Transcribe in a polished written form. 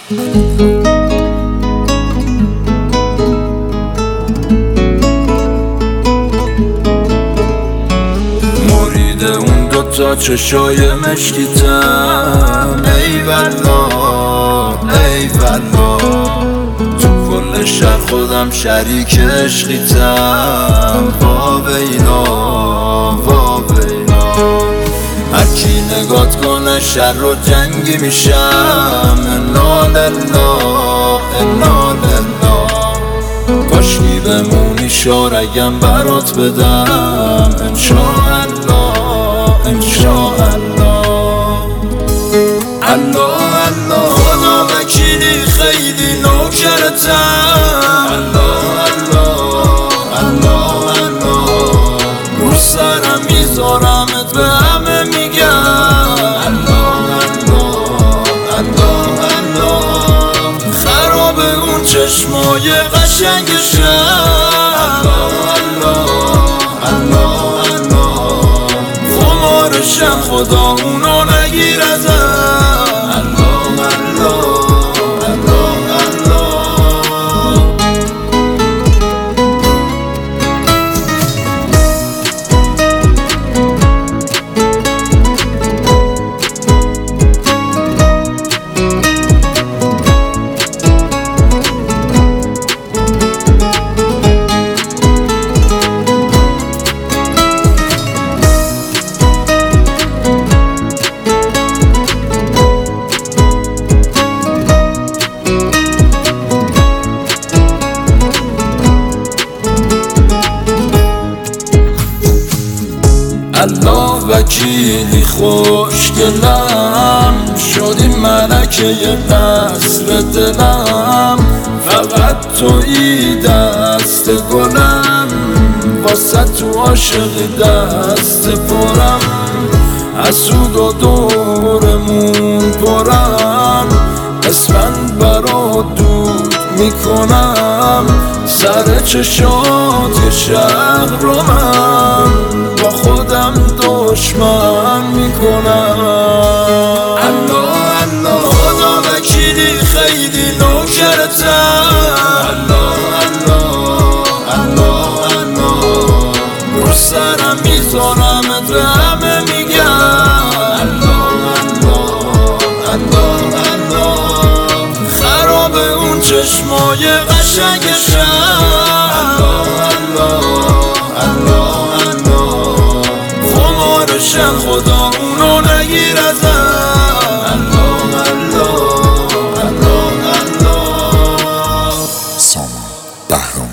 مرید اون دوتا چشای مشکیتم، ای والله ای والله. تو کل شهر خودم شریک عشقیتم، وا ویلا وا ویلا. هرکی نگات کنه شر و جنگی میشم، انا لله انا لله. کاشکی بمونی شارگم برات بدم، انشاءالله انشاءالله. الله الله خدا وکیلی خیلی نوکرتم، الله الله الله الله. رو سرم میذارمت به همه میگم، الله الله الله الله. خراب اون چشمای قشنگشم، الله الله الله الله. خمارشم خدا اونو نگیر ازم، الله الله الله الله. الله وکیلی خوشگلم، شدی ملکه قصر دلم. فقط تویی دست گلم، واسه تو عاشقی دست پرم. حسود و دورمون پرم، اسفند برا دود میکنم. سر چشات یه شهر رو من با خودم دشمن میکنم. الله الله خدا وکیلی خیلی نوکرتم، الله الله الله الله. رو سرم میذارمت به همه میگم، الله الله الله الله. خراب اون چشمای قشنگشم، الله الله الله الله. خمارشم خدا اونو نگیر ازم، الله الله الله الله. سامان بهرام.